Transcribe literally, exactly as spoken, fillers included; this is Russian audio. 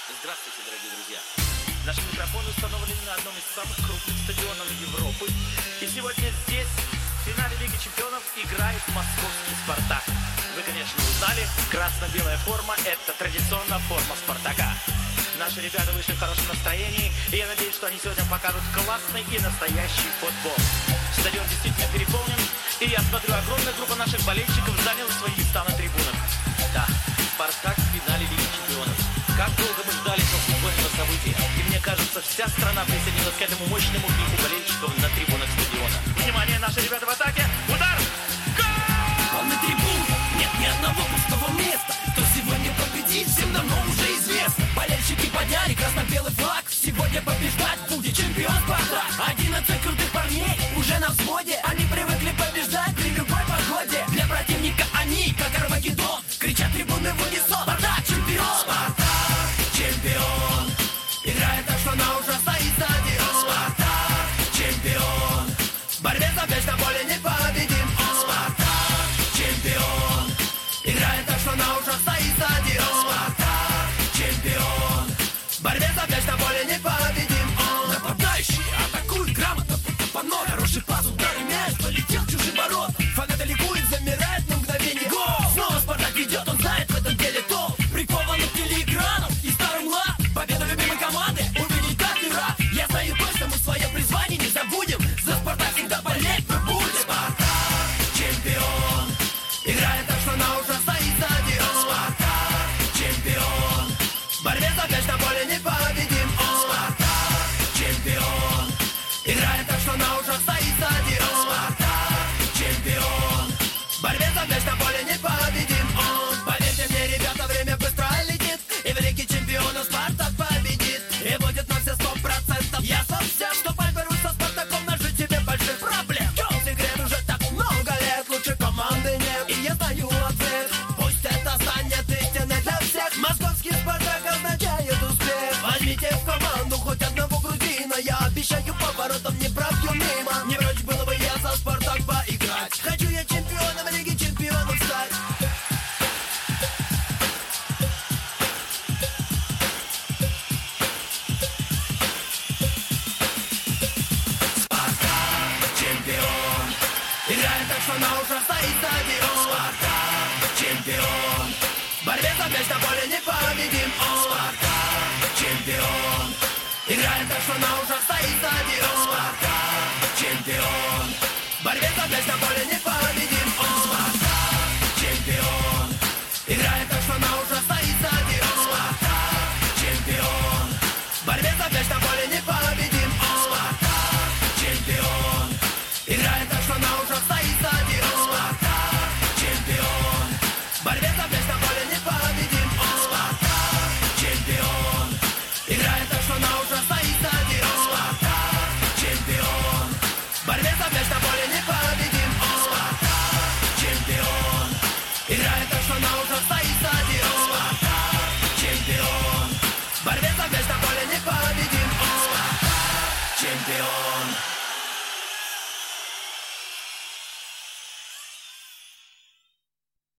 Здравствуйте, дорогие друзья! Наши микрофоны установлены на одном из самых крупных стадионов Европы. И сегодня здесь, в финале Лиги Чемпионов, играет московский «Спартак». Вы, конечно, узнали, красно-белая форма – это традиционная форма «Спартака». Наши ребята вышли в хорошем настроении, и я надеюсь, что они сегодня покажут классный и настоящий футбол. Стадион действительно переполнен, и я смотрю, огромная группа наших болельщиков заняла свои места на трибунах. Да, «Спартак» в финале Лиги Чемпионов. Как долго мы ждали этого футбольного события. И мне кажется, вся страна присоединилась к этому мощному крику болельщиков на трибунах стадиона. Внимание, наши ребята в атаке! Удар! Гол! Он на трибуне, нет ни одного пустого места. Кто сегодня победит, всем давно уже известно. Болельщики подняли красно-белый флаг. Сегодня побеждать будет чемпион «Спартак». Одиннадцать крутых парней уже на взводе. Они привыкли побеждать при любой погоде. Для противника они, как Армагеддон, кричат трибуны в унисон: «Спартак чемпион! Спартак чемпион!» Играет так, что на ушах стоит стадион. «Спартак чемпион!» В борьбе за мяч на поле непобедим он. «Спартак чемпион!» Играет так, что на ушах стоит стадион. «Спартак чемпион!» В борьбе за мяч на поле непобедим он. Нападающие атакуют грамотно, будто панно. Хороший пас, удар и мяч полетел в чужие ворота. Фанаты ликуют, замирает на мгновение. Гол! Снова «Спартак» идет, он знает в этом деле толк. Прикован к телеэкрану и старым лап. Победу любимой команды увидеть каждый раз. Я знаю точно, мы свое призвание не забудем. За «Спартак» всегда болеть мы будем. «Спартак чемпион!» Играет так, что на ушах стоит стадион. «Спартак чемпион!» В борьбе за мяч на поле непобедим он. «Спартак чемпион!» Играет так, что на ушах стоит стадион. «Спартак чемпион!» В борьбе за мяч на поле непобедим он. Поверьте мне, ребята, время быстро летит, и в Лиге Чемпионов «Спартак» победит. И будет на все сто процентов ясно всем, что поберут со «Спартаком» нажить себе больших проблем. Чё секрет, уже так много лет лучше команды нет, и я знаю ответ. Пусть это станет истиной для всех. Московский «Спартак» означает успех. Возьмите в команду хоть одного грузина, я обещаю, поворотом не пробью мимо. Не прочь было бы я за «Спартак» поиграть. Хочу я чемпионом Лиги Чемпионов стать. Чемпион! Играет так, что на ушах стоит стадион. «Спартак чемпион!» В борьбе за мяч на поле непобедим он. «Спартак чемпион!» Играет так, что на ушах стоит стадион. «Спартак чемпион!» В борьбе за мяч на поле непобедим